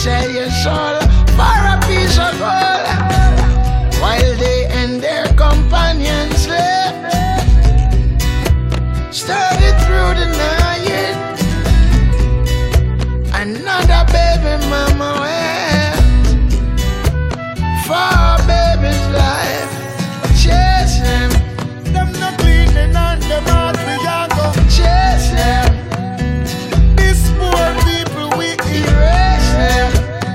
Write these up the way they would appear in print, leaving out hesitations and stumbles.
sell your soul for a piece of gold, while they and their companions slept. Started through the night, another baby mama wept for a baby's life. Chase them, Them not cleaning on the mat, we are go chase them, this poor people we erase them.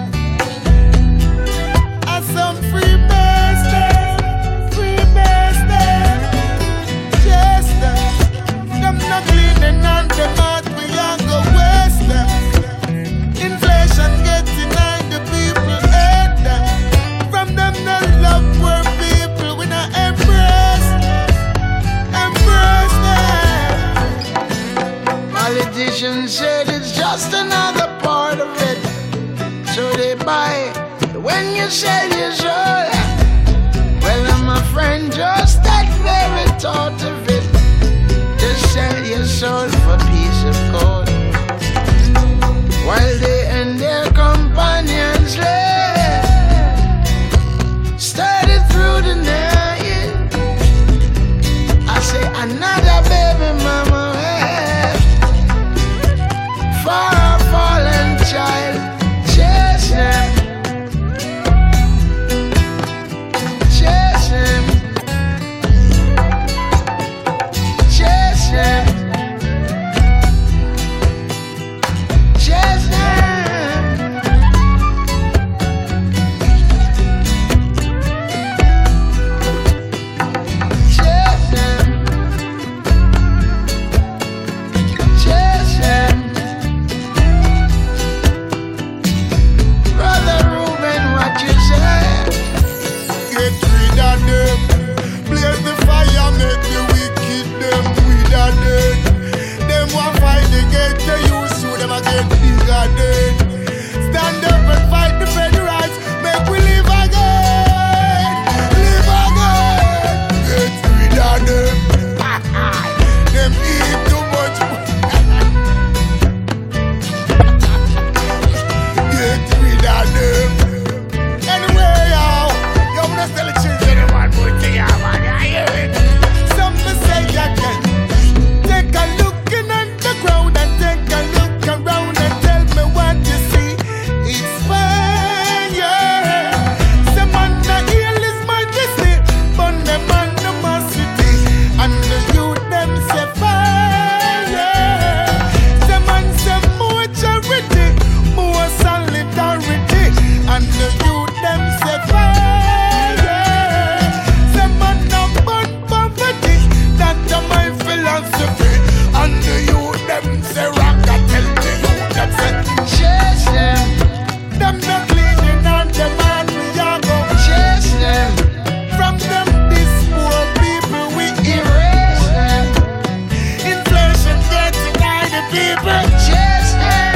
are some free bastard, chase them. Them not cleaning on the mat, we are go waste them. Inflation getting on the people hate them. From them that love poor people, we not embrace them. Politicians said it's just another part of it, so they buy it when you sell your soul. Well, my friend, just that very thought of it, to sell your soul for a piece of gold, while they and their companions lay, started through the night. I say another baby mama wept for a fallen child. Chase them, chase them, chase them, chase them. Chase them, chase them. Brother Ruben, what you say? Get rid of them. Blaze the fire, make the wicked them with a dead. Them want fight against the youth, so them a get bigger dead. Stand up and fight the federal rights, make we live again. Live again. Get rid of them. Them eat too much. Get rid of them. Anyway, yo, I'm not telling children one more thing, man. I hear it. Some say again. Take a look in on the ground and take a look around and tell me what you see. It's fire. Some man not heal His Majesty, but them man no mercy. And the youth them say fire. Some man say more charity, more solidarity, and the youth them say fire. Some man no burn poverty, that's my philosophy, and the youth them say rock. I tell the youth them say Chase them, them not cleaning on the man we are go chase them, from them this poor people we erase them, inflation getting on the people. chase them,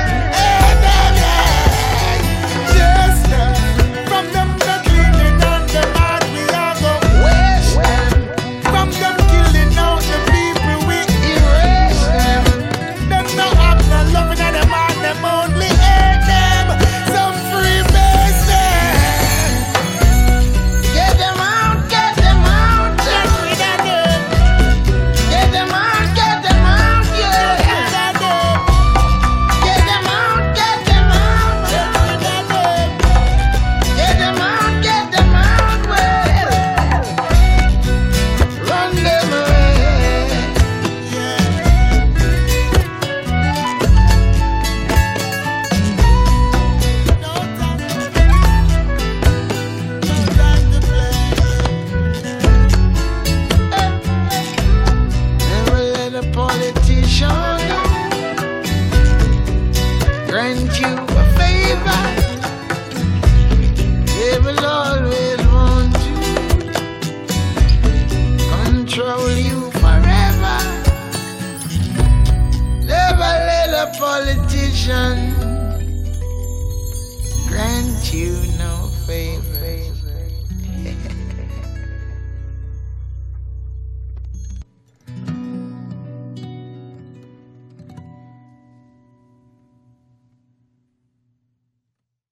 Yes, from them not cleaning on the man we are go. waste them, From them killing out the people we erase them. them not have no loving and them man them only hate them. Some free business. Get them out, get them out, Get rid of them. get them out, yeah. Get rid of them. Get them out, get them out, Get rid of them. get them out, well. Run them away. Yeah. No time to play. Never let a politician grant you a favor. They will always want to control you forever. Never let a politician